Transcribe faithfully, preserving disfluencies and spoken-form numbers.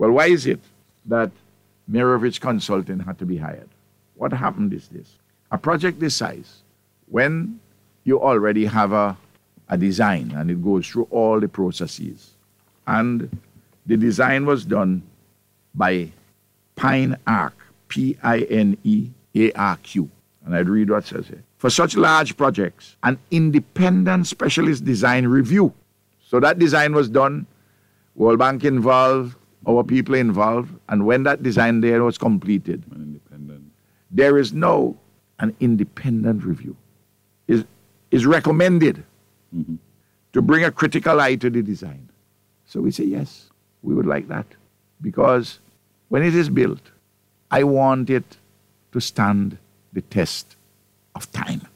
Well, why is it that Mirovich Consulting had to be hired? What happened is this. A project this size, when you already have a, a design and it goes through all the processes, and the design was done by Pine Arc, P I N E A R Q. And I'd read what it says here. For such large projects, an independent specialist design review. So that design was done, World Bank involved, our people involved, and when that design there was completed, Independent. there is now an independent review. Is is recommended Mm-hmm. to bring a critical eye to the design. So we say, yes, we would like that. Because when it is built, I want it to stand the test of time.